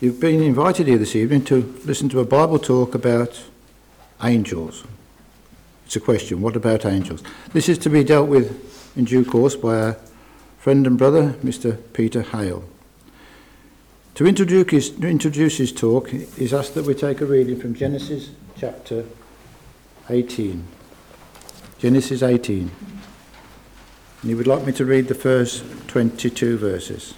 You've been invited here this evening to listen to a Bible talk about angels. It's a question, what about angels? This is to be dealt with in due course by our friend and brother, Mr. Peter Hale. To introduce his talk, he's asked that we take a reading from Genesis chapter 18. Genesis 18. And he would like me to read the first 22 verses.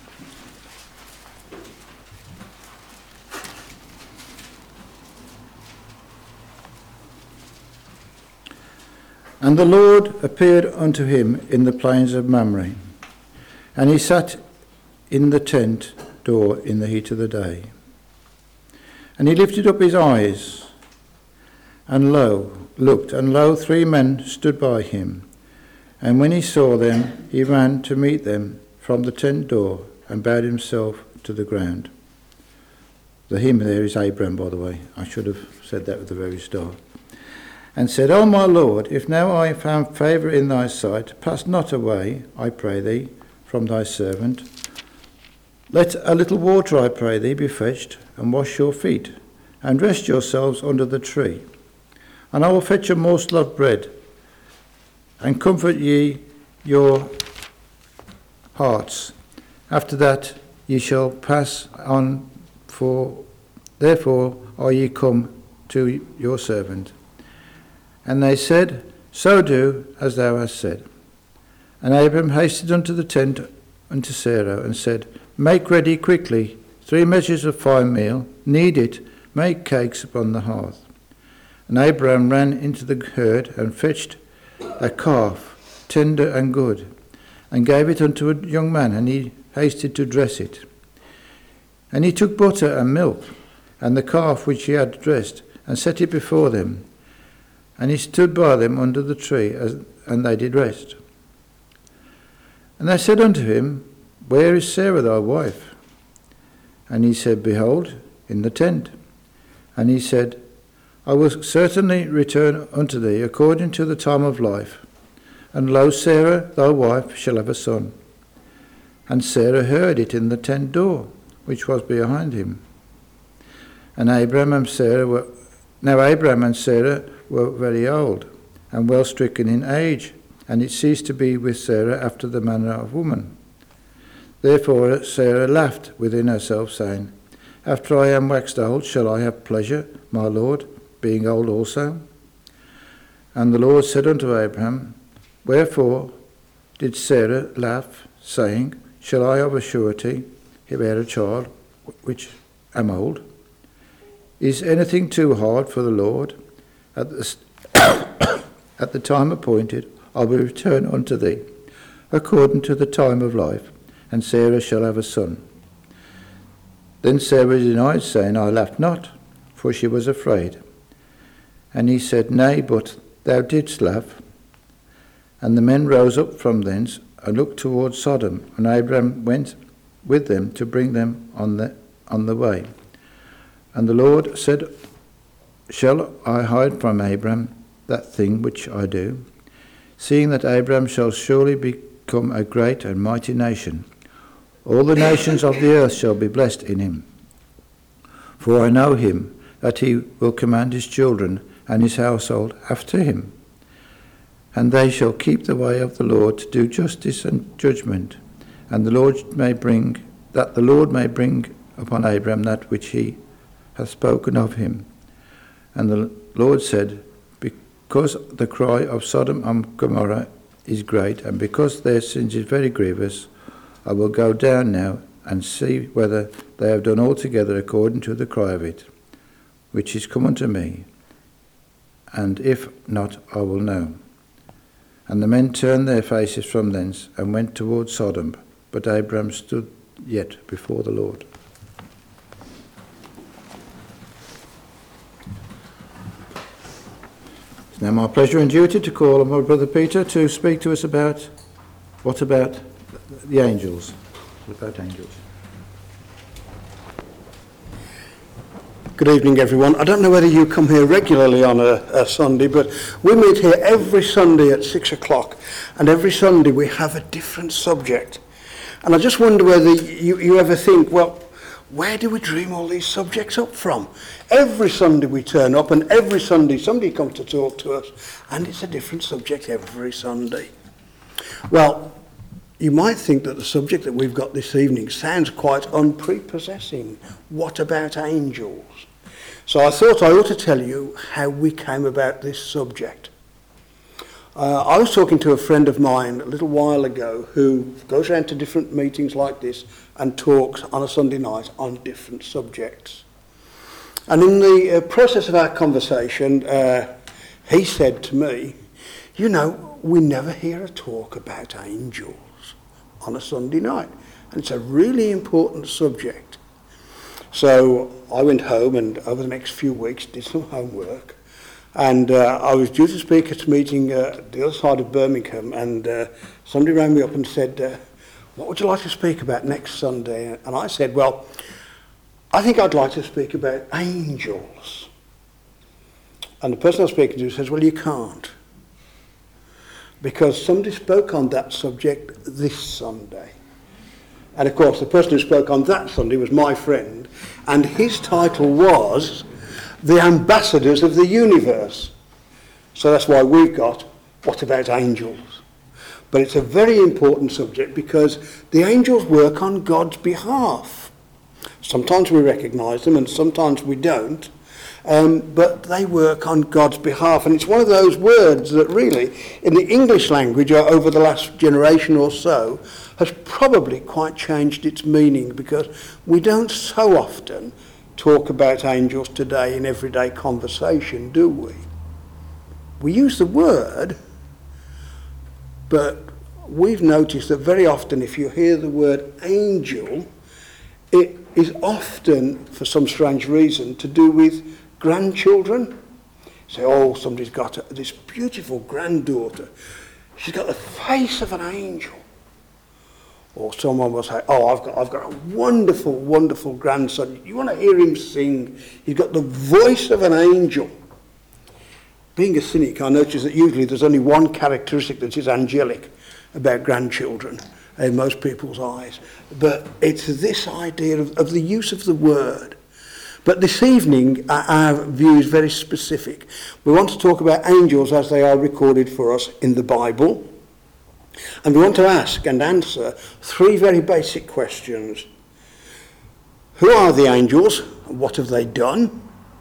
And the Lord appeared unto him in the plains of Mamre, and he sat in the tent door in the heat of the day. And he lifted up his eyes, and looked, and lo, 3 men stood by him. And when he saw them, he ran to meet them from the tent door, and bowed himself to the ground. The him there is Abraham, by the way. I should have said that at the very start. And said, O my Lord, if now I have found favour in thy sight, pass not away, I pray thee, from thy servant. Let a little water, I pray thee, be fetched, and wash your feet, and rest yourselves under the tree. And I will fetch a morsel of bread, and comfort ye your hearts. After that ye shall pass on, for therefore are ye come to your servant. And they said, So do as thou hast said. And Abram hasted unto the tent unto Sarah, and said, Make ready quickly 3 measures of fine meal, knead it, make cakes upon the hearth. And Abram ran into the herd, and fetched a calf, tender and good, and gave it unto a young man, and he hasted to dress it. And he took butter and milk, and the calf which he had dressed, and set it before them. And he stood by them under the tree, and they did rest. And they said unto him, Where is Sarah thy wife? And he said, Behold, in the tent. And he said, I will certainly return unto thee according to the time of life. And lo, Sarah thy wife shall have a son. And Sarah heard it in the tent door, which was behind him. And Abraham and Sarah were very old, and well stricken in age, and it ceased to be with Sarah after the manner of woman. Therefore Sarah laughed within herself, saying, After I am waxed old, shall I have pleasure, my Lord, being old also? And the Lord said unto Abraham, Wherefore did Sarah laugh, saying, Shall I of a surety bear a child, which am old? Is anything too hard for the Lord? At the time appointed, I will return unto thee, according to the time of life, and Sarah shall have a son. Then Sarah denied, saying, I laughed not, for she was afraid. And he said, Nay, but thou didst laugh. And the men rose up from thence, and looked toward Sodom, and Abraham went with them to bring them on the way. And the Lord said, Shall I hide from Abraham that thing which I do, seeing that Abraham shall surely become a great and mighty nation? All the nations of the earth shall be blessed in him. For I know him, that he will command his children and his household after him. And they shall keep the way of the Lord to do justice and judgment, and the Lord may bring upon Abraham that which he hath spoken of him. And the Lord said, Because the cry of Sodom and Gomorrah is great, and because their sins is very grievous, I will go down now and see whether they have done altogether according to the cry of it, which is come unto me. And if not, I will know. And the men turned their faces from thence, and went toward Sodom, but Abraham stood yet before the Lord. It's now my pleasure and duty to call on my brother Peter to speak to us about the angels. What about angels? Good evening, everyone. I don't know whether you come here regularly on a Sunday, but we meet here every Sunday at 6 o'clock, and every Sunday we have a different subject. And I just wonder whether you ever think, well, where do we dream all these subjects up from? Every Sunday we turn up, and every Sunday somebody comes to talk to us, and it's a different subject every Sunday. Well, you might think that the subject that we've got this evening sounds quite unprepossessing. What about angels? So I thought I ought to tell you how we came about this subject. I was talking to a friend of mine a little while ago who goes around to different meetings like this and talks on a Sunday night on different subjects. And in the process of our conversation, he said to me, you know, we never hear a talk about angels on a Sunday night. And it's a really important subject. So I went home and over the next few weeks did some homework. And I was due to speak at a meeting the other side of Birmingham, and somebody rang me up and said, what would you like to speak about next Sunday? And I said, well, I think I'd like to speak about angels. And the person I was speaking to says, well, you can't. Because somebody spoke on that subject this Sunday. And of course, the person who spoke on that Sunday was my friend, and his title was The Ambassadors of the Universe. So that's why we've got What About Angels? But it's a very important subject because the angels work on God's behalf. Sometimes we recognise them and sometimes we don't, but they work on God's behalf. And it's one of those words that really, in the English language over the last generation or so, has probably quite changed its meaning, because we don't so often talk about angels today in everyday conversation, do we? We use the word, but we've noticed that very often if you hear the word angel, it is often, for some strange reason, to do with grandchildren. Say, oh, somebody's got this beautiful granddaughter. She's got the face of an angel. Or someone will say, oh, I've got a wonderful, wonderful grandson. You want to hear him sing? He's got the voice of an angel. Being a cynic, I notice that usually there's only one characteristic that is angelic about grandchildren in most people's eyes. But it's this idea of the use of the word. But this evening, our view is very specific. We want to talk about angels as they are recorded for us in the Bible. And we want to ask and answer three very basic questions. Who are the angels? What have they done?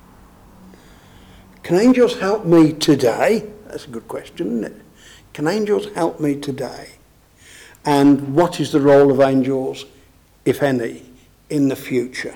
Can angels help me today? That's a good question, isn't it? Can angels help me today? And what is the role of angels, if any, in the future?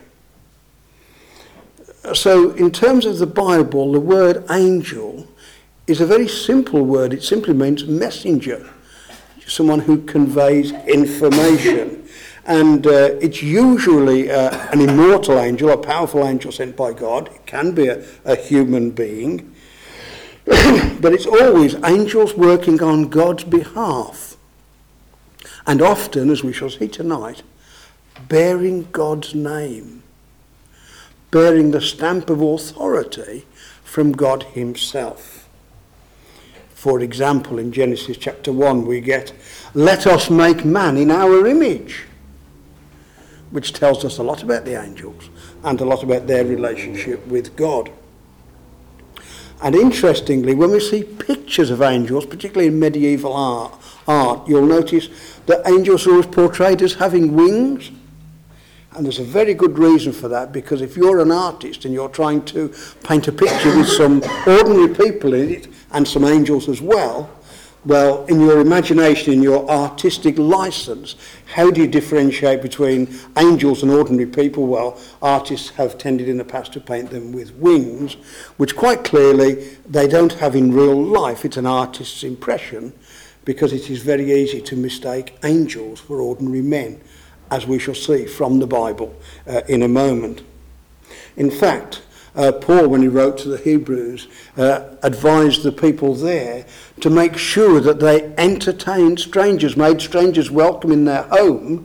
So in terms of the Bible, the word angel is a very simple word. It simply means messenger, someone who conveys information. And it's usually an immortal angel, a powerful angel sent by God. It can be a human being. But it's always angels working on God's behalf. And often, as we shall see tonight, bearing God's name, bearing the stamp of authority from God himself. For example, in Genesis chapter 1, we get, let us make man in our image, which tells us a lot about the angels and a lot about their relationship with God. And interestingly, when we see pictures of angels, particularly in medieval art, you'll notice that angels are always portrayed as having wings. And there's a very good reason for that, because if you're an artist and you're trying to paint a picture with some ordinary people in it and some angels as well, well, in your imagination, in your artistic license, how do you differentiate between angels and ordinary people? Well, artists have tended in the past to paint them with wings, which quite clearly they don't have in real life. It's an artist's impression, because it is very easy to mistake angels for ordinary men, as we shall see from the Bible in a moment. In fact, Paul, when he wrote to the Hebrews, advised the people there to make sure that they entertained strangers, made strangers welcome in their home,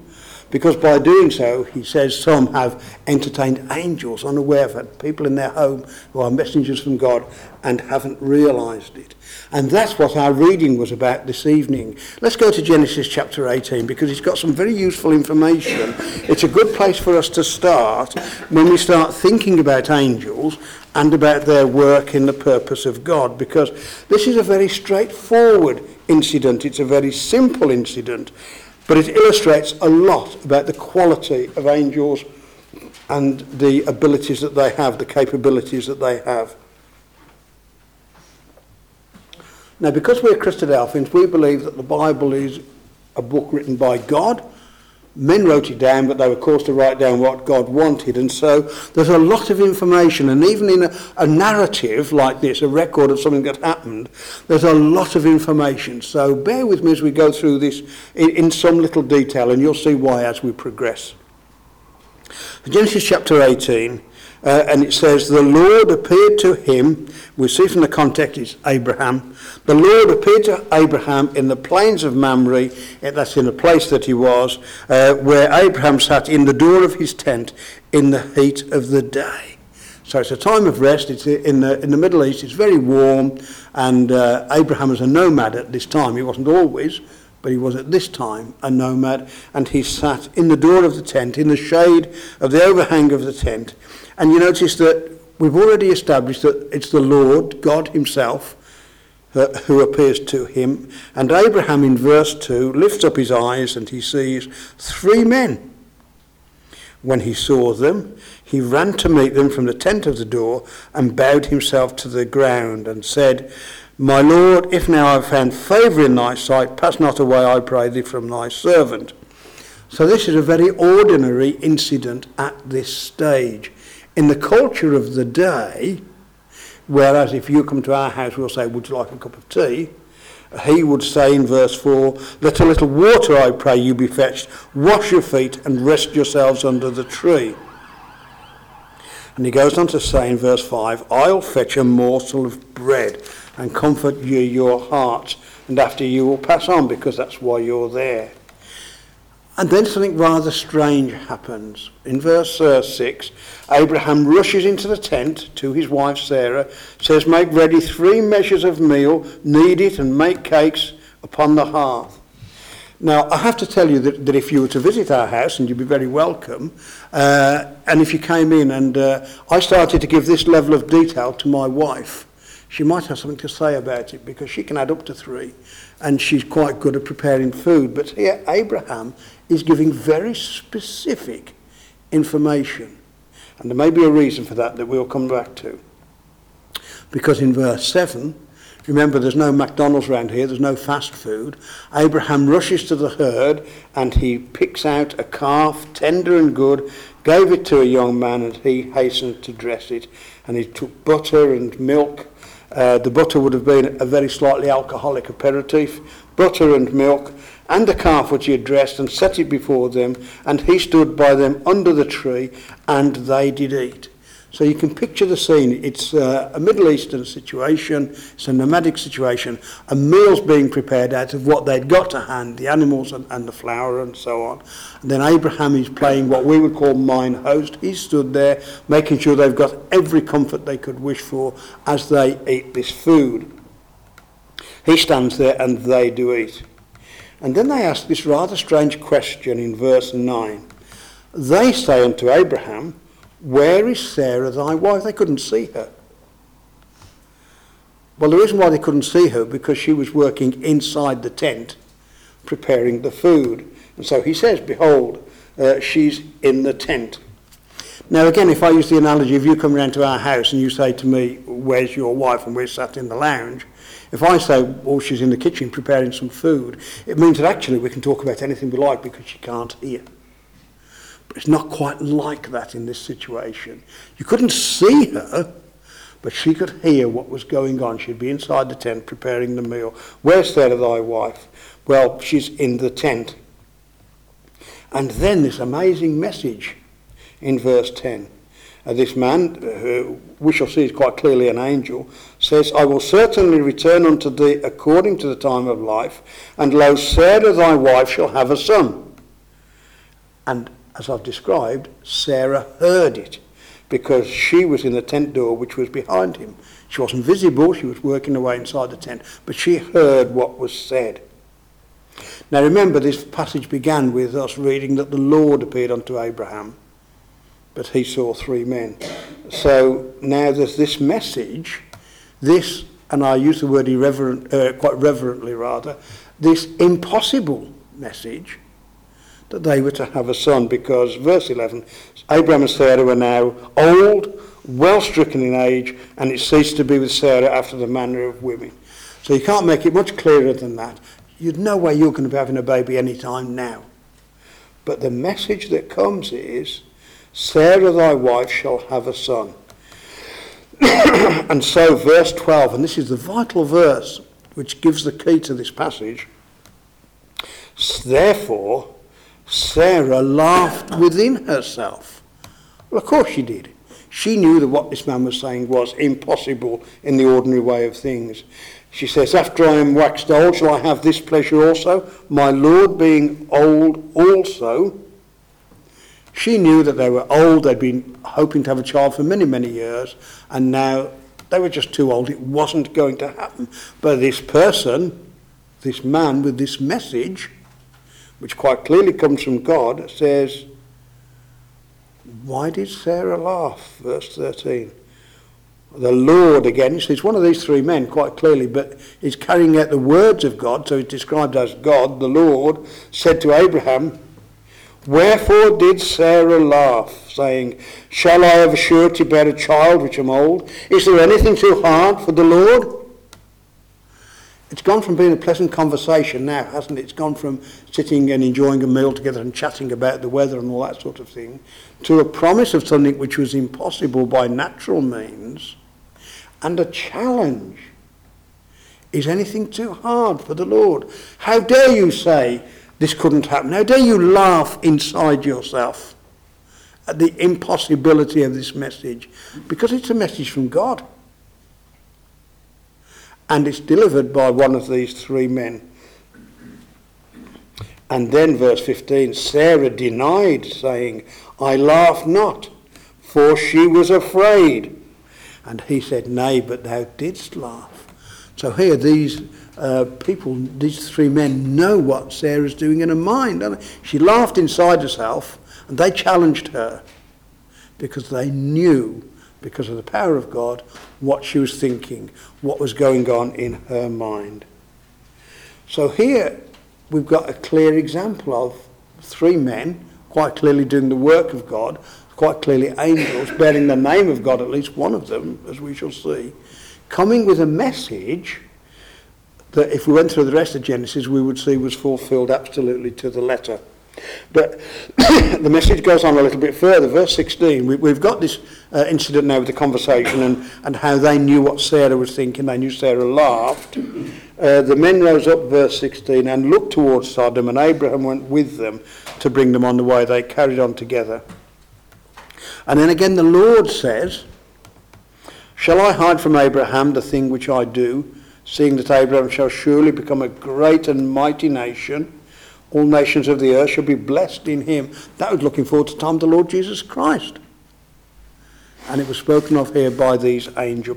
Because by doing so, he says, some have entertained angels unaware of it, people in their home who are messengers from God and haven't realised it. And that's what our reading was about this evening. Let's go to Genesis chapter 18, because it's got some very useful information. It's a good place for us to start when we start thinking about angels and about their work in the purpose of God, because this is a very straightforward incident. It's a very simple incident, but it illustrates a lot about the quality of angels and the abilities that they have, the capabilities that they have. Now, because we're Christadelphians, we believe that the Bible is a book written by God. Men wrote it down, but they were caused to write down what God wanted. And so there's a lot of information. And even in a narrative like this, a record of something that happened, there's a lot of information. So bear with me as we go through this in some little detail, and you'll see why as we progress. Genesis chapter 18, and it says, the Lord appeared to him. We see from the context it's Abraham. The Lord appeared to Abraham in the plains of Mamre, that's in the place that he was, where Abraham sat in the door of his tent in the heat of the day. So it's a time of rest. It's in the Middle East. It's very warm, and Abraham was a nomad at this time. He wasn't always, but he was at this time a nomad, and he sat in the door of the tent, in the shade of the overhang of the tent. And you notice that we've already established that it's the Lord, God himself, who appears to him. And Abraham, in verse 2, lifts up his eyes and he sees 3 men. When he saw them, he ran to meet them from the tent of the door and bowed himself to the ground and said, My Lord, if now I have found favour in thy sight, pass not away, I pray thee, from thy servant. So this is a very ordinary incident at this stage. In the culture of the day, whereas if you come to our house, we'll say, would you like a cup of tea? He would say in verse 4, let a little water, I pray you, be fetched, wash your feet and rest yourselves under the tree. And he goes on to say in verse 5, I'll fetch a morsel of bread and comfort you your hearts, and after you will pass on, because that's why you're there. And then something rather strange happens. In verse 6, Abraham rushes into the tent to his wife Sarah, says, make ready 3 measures of meal, knead it and make cakes upon the hearth. Now, I have to tell you that if you were to visit our house, and you'd be very welcome, and if you came in and I started to give this level of detail to my wife, she might have something to say about it, because she can add up to 3, and she's quite good at preparing food. But here, Abraham is giving very specific information. And there may be a reason for that we'll come back to. Because in verse 7, remember there's no McDonald's around here, there's no fast food. Abraham rushes to the herd and he picks out a calf, tender and good, gave it to a young man, and he hastened to dress it. And he took butter and milk. The butter would have been a very slightly alcoholic aperitif. Butter and milk, and the calf which he had dressed, and set it before them, and he stood by them under the tree, and they did eat. So you can picture the scene. It's a Middle Eastern situation, it's a nomadic situation. A meal's being prepared out of what they'd got to hand, the animals and the flour and so on. And then Abraham is playing what we would call mine host. He stood there making sure they've got every comfort they could wish for as they eat this food. He stands there and they do eat. And then they ask this rather strange question in verse 9. They say unto Abraham, where is Sarah thy wife? They couldn't see her. Well, the reason why they couldn't see her, because she was working inside the tent, preparing the food. And so he says, behold, she's in the tent. Now again, if I use the analogy, if you come round to our house and you say to me, where's your wife? And we're sat in the lounge. If I say, well, she's in the kitchen preparing some food, it means that actually we can talk about anything we like because she can't hear. But it's not quite like that in this situation. You couldn't see her, but she could hear what was going on. She'd be inside the tent preparing the meal. Where's Sarah thy wife? Well, she's in the tent. And then this amazing message in verse 10. This man, who we shall see is quite clearly an angel, says, I will certainly return unto thee according to the time of life, and lo, Sarah thy wife shall have a son. And as I've described, Sarah heard it because she was in the tent door which was behind him. She wasn't visible, she was working away inside the tent, but she heard what was said. Now remember, this passage began with us reading that the Lord appeared unto Abraham, but he saw 3 men. So now there's this message, this, and I use the word irreverent, quite reverently rather, this impossible message that they were to have a son, because verse 11, Abraham and Sarah were now old, well stricken in age, and it ceased to be with Sarah after the manner of women. So you can't make it much clearer than that. You'd no way you're going to be having a baby any time now. But the message that comes is, Sarah thy wife shall have a son. And so verse 12, and this is the vital verse which gives the key to this passage, therefore Sarah laughed within herself. Well, of course she did. She knew that what this man was saying was impossible in the ordinary way of things. She says, after I am waxed old, shall I have this pleasure also? My Lord being old also. She knew that they were old. They'd been hoping to have a child for many, many years. And now they were just too old. It wasn't going to happen. But this person, this man with this message, which quite clearly comes from God, says, why did Sarah laugh? Verse 13. The Lord, again, it's one of these 3 men quite clearly, but he's carrying out the words of God, so he's described as God. The Lord said to Abraham, wherefore did Sarah laugh, saying, shall I of a surety bear a child which am old? Is there anything too hard for the Lord? It's gone from being a pleasant conversation now, hasn't it? It's gone from sitting and enjoying a meal together and chatting about the weather and all that sort of thing, to a promise of something which was impossible by natural means, and a challenge. Is anything too hard for the Lord? How dare you say this couldn't happen? How dare you laugh inside yourself at the impossibility of this message? Because it's a message from God. And it's delivered by one of these 3 men. And then verse 15, Sarah denied, saying, I laugh not, for she was afraid. And he said, nay, but thou didst laugh. So here these people, these 3 men, know what Sarah's doing in her mind. Don't they? She laughed inside herself, and they challenged her because they knew, because of the power of God, what she was thinking, what was going on in her mind. So here we've got a clear example of 3 men quite clearly doing the work of God, quite clearly angels, bearing the name of God, at least one of them, as we shall see, coming with a message that if we went through the rest of Genesis we would see was fulfilled absolutely to the letter. But the message goes on a little bit further. Verse 16, we've got this incident now with the conversation and how they knew what Sarah was thinking. They knew Sarah laughed. The men rose up, verse 16, and looked towards Sodom, and Abraham went with them to bring them on the way. They carried on together. And then again the Lord says, shall I hide from Abraham the thing which I do, seeing that Abraham shall surely become a great and mighty nation? All nations of the earth shall be blessed in him. That was looking forward to the time of the Lord Jesus Christ. And it was spoken of here by this angel.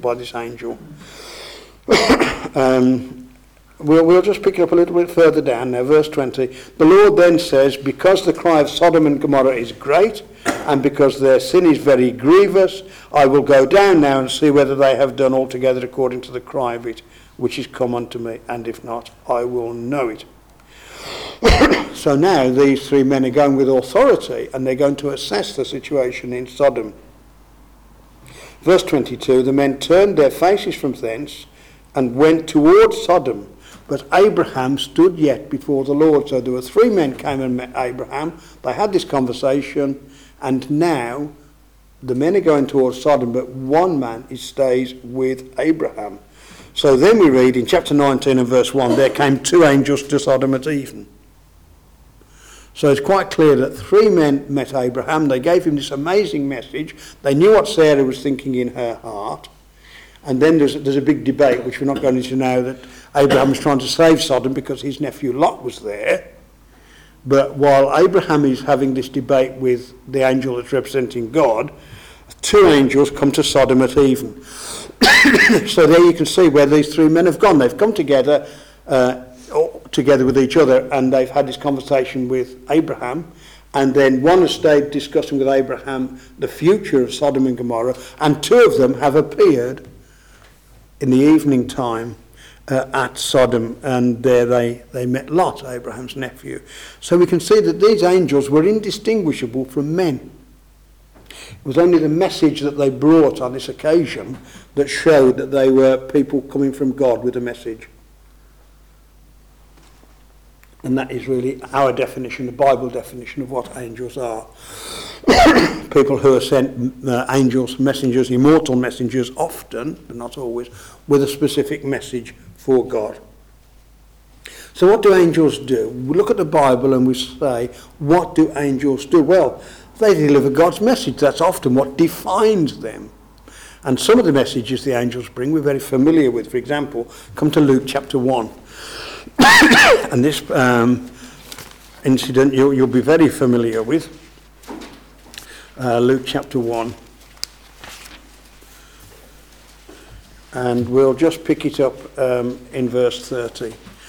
We'll just pick it up a little bit further down now, verse 20. The Lord then says, because the cry of Sodom and Gomorrah is great, and because their sin is very grievous, I will go down now and see whether they have done altogether according to the cry of it, which is come unto me, and if not, I will know it. So now these 3 men are going with authority, and they're going to assess the situation in Sodom. Verse 22, the men turned their faces from thence and went towards Sodom, but Abraham stood yet before the Lord. So there were 3 men came and met Abraham. They had this conversation, and now the men are going towards Sodom, but one man stays with Abraham. So then we read in chapter 19 and verse 1, there came 2 angels to Sodom at even. So it's quite clear that 3 men met Abraham. They gave him this amazing message. They knew what Sarah was thinking in her heart. And then there's a big debate, which we're not going into now, that Abraham was trying to save Sodom because his nephew Lot was there. But while Abraham is having this debate with the angel that's representing God, two angels come to Sodom at even. So there you can see where these three men have gone. They've come together with each other, and they've had this conversation with Abraham, and then one has stayed discussing with Abraham the future of Sodom and Gomorrah, and two of them have appeared in the evening time at Sodom, and there they met Lot, Abraham's nephew. So we can see that these angels were indistinguishable from men. It was only the message that they brought on this occasion that showed that they were people coming from God with a message. And that is really our definition, the Bible definition of what angels are. People who are sent, angels, messengers, immortal messengers, often, but not always, with a specific message for God. So what do angels do? We look at the Bible and we say, what do angels do? Well, they deliver God's message. That's often what defines them. And some of the messages the angels bring we're very familiar with. For example, come to Luke chapter 1. And this incident you'll be very familiar with. Luke chapter 1. And we'll just pick it up in verse 30.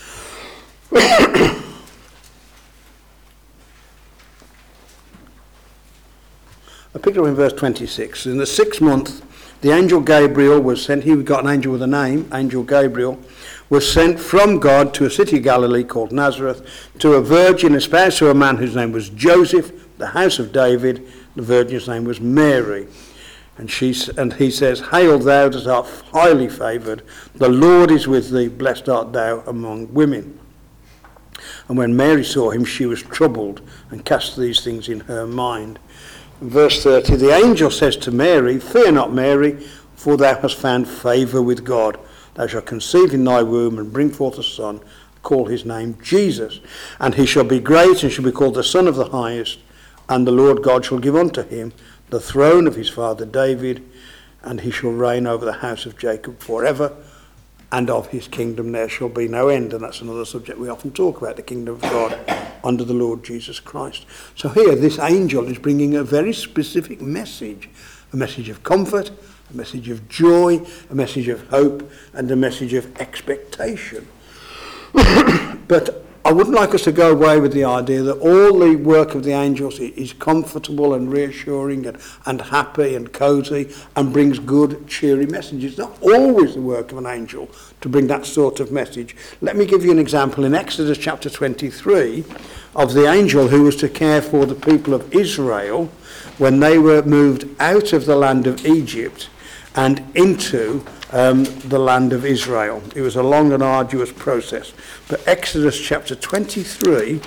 I picked it up in verse 26. In the 6th month, the angel Gabriel was sent. He got an angel with a name, Angel Gabriel, was sent from God to a city of Galilee called Nazareth, to a virgin espoused to a man whose name was Joseph, the house of David. The virgin's name was Mary. And he says, Hail thou that art highly favoured, the Lord is with thee, blessed art thou among women. And when Mary saw him, she was troubled, and cast these things in her mind. In verse 30, the angel says to Mary, Fear not, Mary, for thou hast found favour with God. Thou shalt conceive in thy womb, and bring forth a son, call his name Jesus. And he shall be great, and shall be called the Son of the Highest. And the Lord God shall give unto him the throne of his father David, and he shall reign over the house of Jacob forever, and of his kingdom there shall be no end. And that's another subject we often talk about, the kingdom of God under the Lord Jesus Christ. So here this angel is bringing a very specific message, a message of comfort, a message of joy, a message of hope, and a message of expectation. But I wouldn't like us to go away with the idea that all the work of the angels is comfortable and reassuring and happy and cosy and brings good, cheery messages. It's not always the work of an angel to bring that sort of message. Let me give you an example in Exodus chapter 23 of the angel who was to care for the people of Israel when they were moved out of the land of Egypt and into the land of Israel. It was a long and arduous process. But Exodus chapter 23,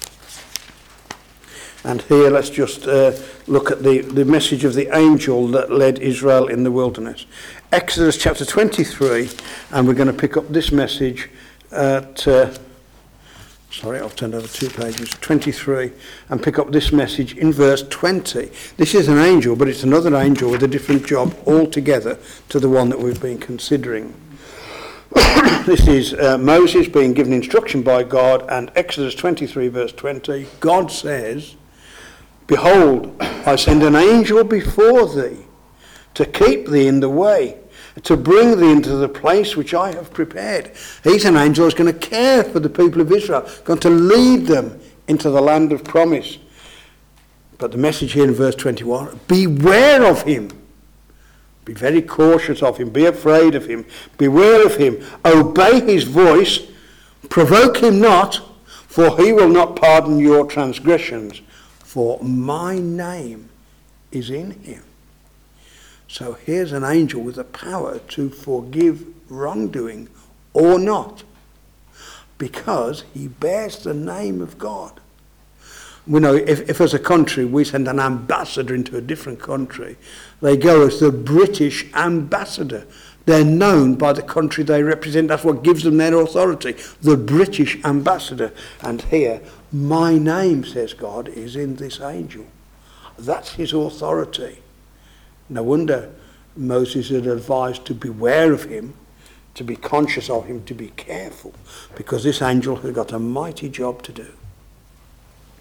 and here let's just look at the message of the angel that led Israel in the wilderness. Exodus chapter 23, and we're going to pick up this message at... I've turned over 2 pages, 23, and pick up this message in verse 20. This is an angel, but it's another angel with a different job altogether to the one that we've been considering. This is Moses being given instruction by God, and Exodus 23, verse 20, God says, Behold, I send an angel before thee to keep thee in the way, to bring thee into the place which I have prepared. He's an angel who's going to care for the people of Israel, going to lead them into the land of promise. But the message here in verse 21, beware of him. Be very cautious of him. Be afraid of him. Beware of him. Obey his voice. Provoke him not, for he will not pardon your transgressions. For my name is in him. So here's an angel with the power to forgive wrongdoing or not, because he bears the name of God. We know if as a country we send an ambassador into a different country, they go as the British ambassador. They're known by the country they represent. That's what gives them their authority, the British ambassador. And here, my name, says God, is in this angel. That's his authority. No wonder Moses had advised to beware of him, to be conscious of him, to be careful, because this angel has got a mighty job to do.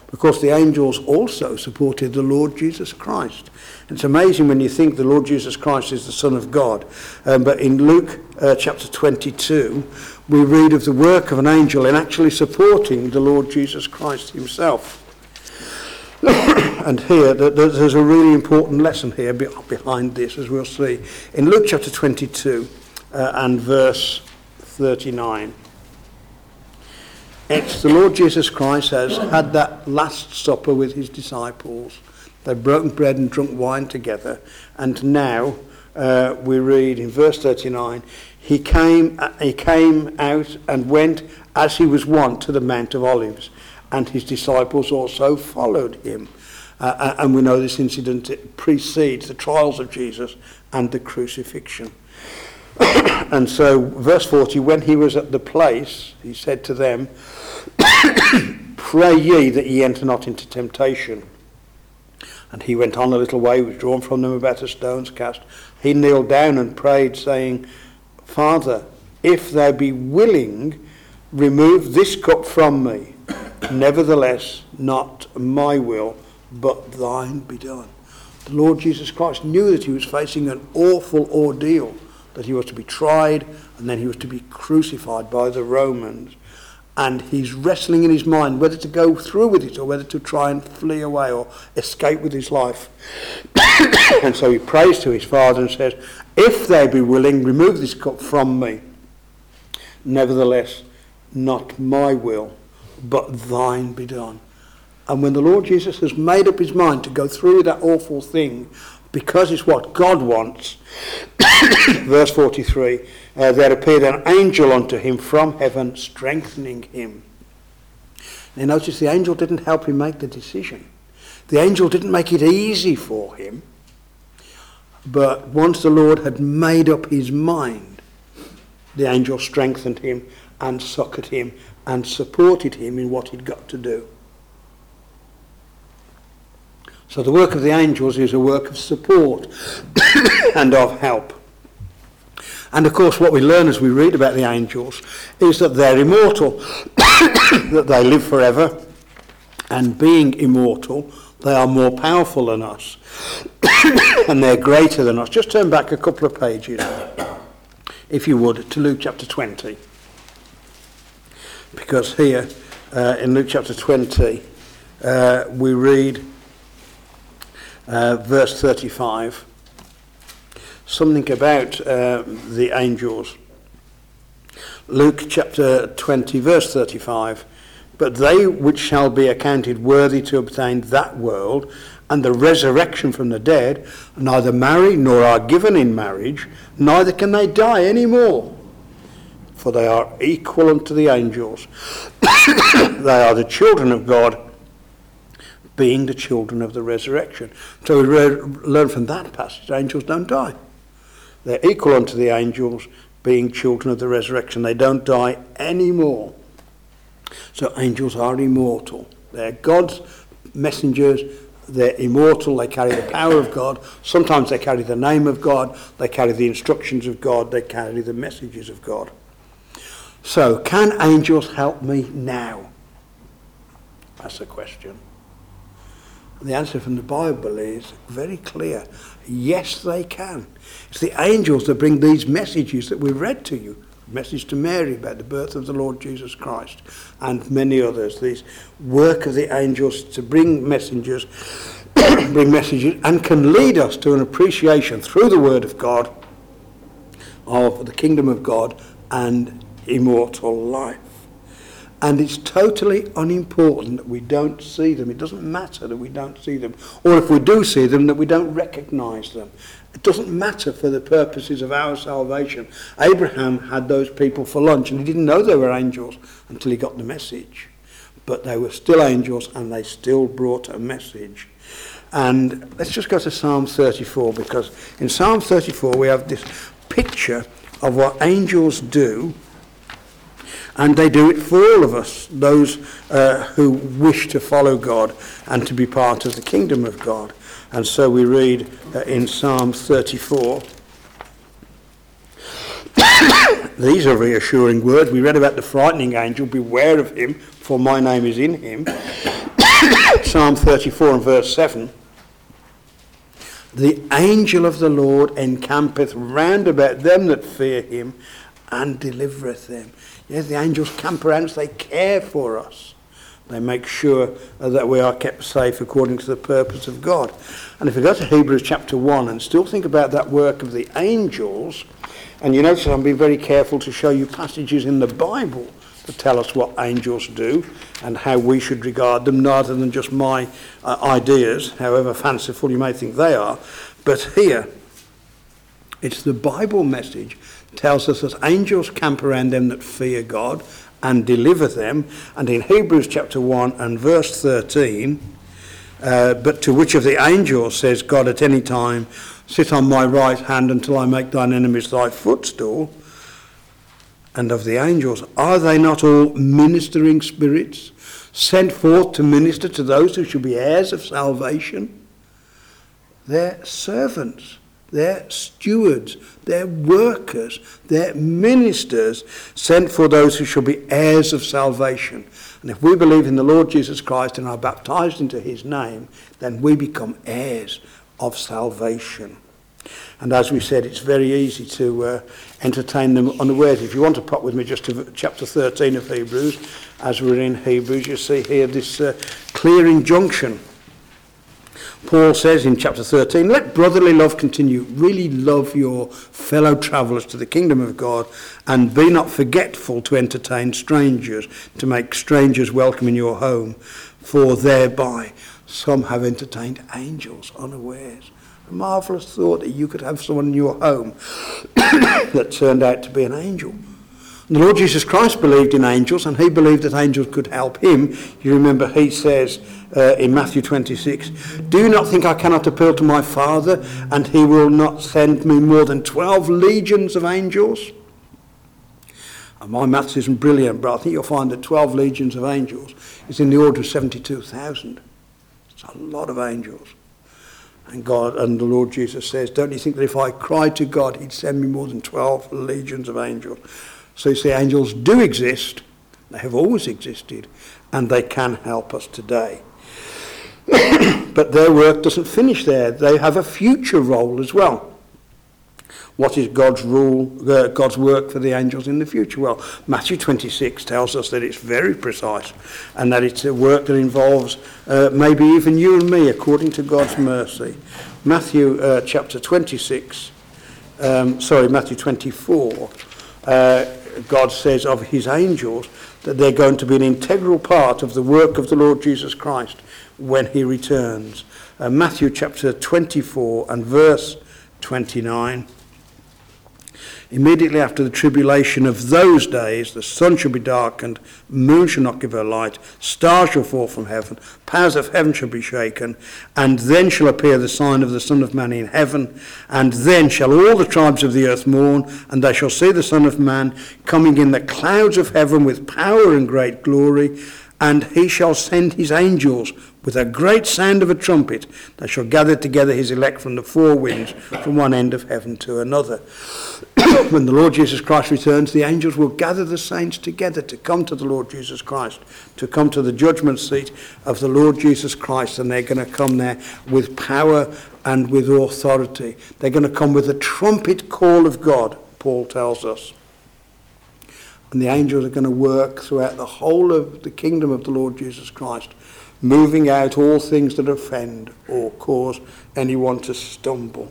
Of course, the angels also supported the Lord Jesus Christ. It's amazing when you think the Lord Jesus Christ is the Son of God. But in Luke chapter 22, we read of the work of an angel in actually supporting the Lord Jesus Christ himself. And here, there's a really important lesson here behind this, as we'll see. In Luke chapter 22 and verse 39. It's the Lord Jesus Christ has had that last supper with his disciples. They've broken bread and drunk wine together. And now we read in verse 39, he came out and went as he was wont to the Mount of Olives, and his disciples also followed him. And we know this incident precedes the trials of Jesus and the crucifixion. And so, verse 40, when he was at the place, he said to them, pray ye that ye enter not into temptation. And he went on a little way, was drawn from them about a stone's cast. He kneeled down and prayed, saying, Father, if thou be willing, remove this cup from me. Nevertheless, not my will, but thine be done. The Lord Jesus Christ knew that he was facing an awful ordeal, that he was to be tried and then he was to be crucified by the Romans. And he's wrestling in his mind whether to go through with it or whether to try and flee away or escape with his life. And so he prays to his Father and says, if they be willing, remove this cup from me. Nevertheless, not my will, but thine be done. And when the Lord Jesus has made up his mind to go through that awful thing, because it's what God wants, verse 43, there appeared an angel unto him from heaven, strengthening him. Now notice the angel didn't help him make the decision. The angel didn't make it easy for him. But once the Lord had made up his mind, the angel strengthened him and succoured him and supported him in what he'd got to do. So the work of the angels is a work of support and of help. And of course what we learn as we read about the angels is that they're immortal, that they live forever, and being immortal, they are more powerful than us, and they're greater than us. Just turn back a couple of pages, if you would, to Luke chapter 20. Because here, in Luke chapter 20, we read verse 35, something about the angels. Luke chapter 20, verse 35, but they which shall be accounted worthy to obtain that world and the resurrection from the dead neither marry nor are given in marriage, neither can they die any more, for they are equal unto the angels. They are the children of God, being the children of the resurrection. So we learn from that passage, angels don't die. They're equal unto the angels, being children of the resurrection. They don't die anymore. So angels are immortal. They're God's messengers. They're immortal. They carry the power of God. Sometimes they carry the name of God. They carry the instructions of God. They carry the messages of God. So, can angels help me now? That's the question. The answer from the Bible is very clear. Yes, they can. It's the angels that bring these messages that we read to you. Message to Mary about the birth of the Lord Jesus Christ and many others. This work of the angels to bring messages and can lead us to an appreciation through the Word of God of the kingdom of God and immortal life. And it's totally unimportant that we don't see them. It doesn't matter that we don't see them. Or if we do see them, that we don't recognise them. It doesn't matter for the purposes of our salvation. Abraham had those people for lunch and he didn't know they were angels until he got the message. But they were still angels and they still brought a message. And let's just go to Psalm 34, because in Psalm 34 we have this picture of what angels do. And they do it for all of us, those who wish to follow God and to be part of the kingdom of God. And so we read in Psalm 34. These are reassuring words. We read about the frightening angel, beware of him, for my name is in him. Psalm 34 and verse 7. The angel of the Lord encampeth round about them that fear him and delivereth them. Yes, the angels camp around us, they care for us. They make sure that we are kept safe according to the purpose of God. And if we go to Hebrews chapter 1 and still think about that work of the angels, and you notice I'm being very careful to show you passages in the Bible that tell us what angels do and how we should regard them, rather than just my ideas, however fanciful you may think they are. But here, it's the Bible message tells us that angels camp around them that fear God and deliver them. And in Hebrews chapter 1 and verse 13, but to which of the angels says God at any time, sit on my right hand until I make thine enemies thy footstool? And of the angels, are they not all ministering spirits, sent forth to minister to those who shall be heirs of salvation? They're servants, they're stewards, they're workers, they're ministers, sent for those who shall be heirs of salvation. And if we believe in the Lord Jesus Christ and are baptized into his name, then we become heirs of salvation. And as we said, it's very easy to entertain them unawares. If you want to pop with me just to chapter 13 of Hebrews, as we're in Hebrews, you see here this clear injunction. Paul says in chapter 13, let brotherly love continue. Really love your fellow travellers to the kingdom of God, and be not forgetful to entertain strangers, to make strangers welcome in your home, for thereby some have entertained angels unawares. A marvellous thought that you could have someone in your home that turned out to be an angel. And the Lord Jesus Christ believed in angels, and he believed that angels could help him. You remember he says in Matthew 26, do you not think I cannot appeal to my Father, and he will not send me more than 12 legions of angels? And my maths isn't brilliant, but I think you'll find that 12 legions of angels is in the order of 72,000. It's a lot of angels. And God and the Lord Jesus says, don't you think that if I cried to God, he'd send me more than 12 legions of angels? So you see, angels do exist, they have always existed, and they can help us today. But their work doesn't finish there. They have a future role as well. What is God's rule, God's work for the angels in the future? Well, Matthew 26 tells us that it's very precise, and that it's a work that involves maybe even you and me, according to God's mercy. Matthew chapter 26, Matthew 24, God says of his angels that they're going to be an integral part of the work of the Lord Jesus Christ when he returns. Matthew chapter 24 and verse 29. Immediately after the tribulation of those days, the sun shall be darkened, moon shall not give her light, stars shall fall from heaven, powers of heaven shall be shaken, and then shall appear the sign of the Son of Man in heaven, and then shall all the tribes of the earth mourn, and they shall see the Son of Man coming in the clouds of heaven with power and great glory, and he shall send his angels with a great sound of a trumpet. They shall gather together his elect from the four winds, from one end of heaven to another. When the Lord Jesus Christ returns, the angels will gather the saints together to come to the Lord Jesus Christ, to come to the judgment seat of the Lord Jesus Christ, and they're going to come there with power and with authority. They're going to come with the trumpet call of God, Paul tells us. And the angels are going to work throughout the whole of the kingdom of the Lord Jesus Christ, moving out all things that offend or cause anyone to stumble.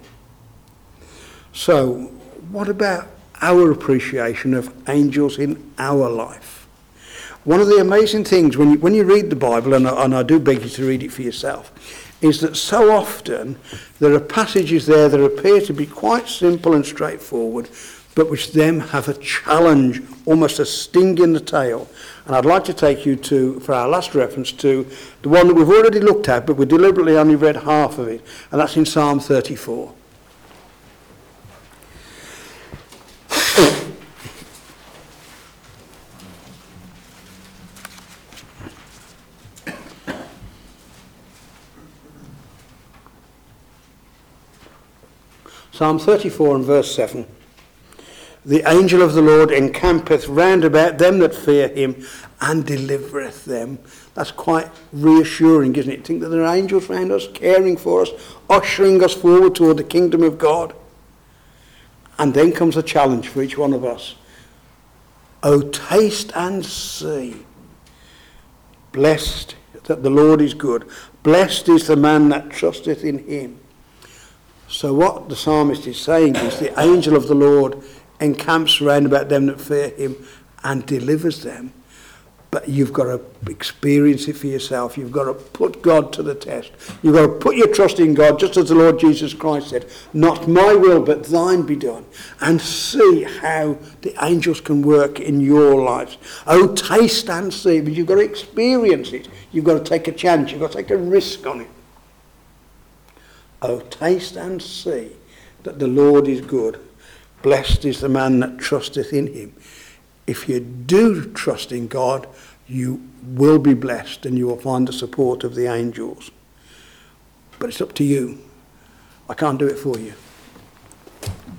So, what about our appreciation of angels in our life? One of the amazing things when you read the Bible, and I do beg you to read it for yourself, is that so often there are passages there that appear to be quite simple and straightforward, but which then have a challenge, almost a sting in the tail. And I'd like to take you to, for our last reference, to the one that we've already looked at, but we deliberately only read half of it, and that's in Psalm 34. Psalm 34 and verse 7. The angel of the Lord encampeth round about them that fear him, and delivereth them. That's quite reassuring, isn't it? Think that there are angels round us, caring for us, ushering us forward toward the kingdom of God. And then comes a challenge for each one of us. Oh, taste and see. Blessed that the Lord is good. Blessed is the man that trusteth in him. So what the psalmist is saying is the angel of the Lord encamps round about them that fear him and delivers them. But you've got to experience it for yourself. You've got to put God to the test. You've got to put your trust in God, just as the Lord Jesus Christ said, not my will, but thine be done. And see how the angels can work in your lives. Oh, taste and see. But you've got to experience it. You've got to take a chance. You've got to take a risk on it. Oh, taste and see that the Lord is good. Blessed is the man that trusteth in him. If you do trust in God, you will be blessed and you will find the support of the angels. But it's up to you. I can't do it for you.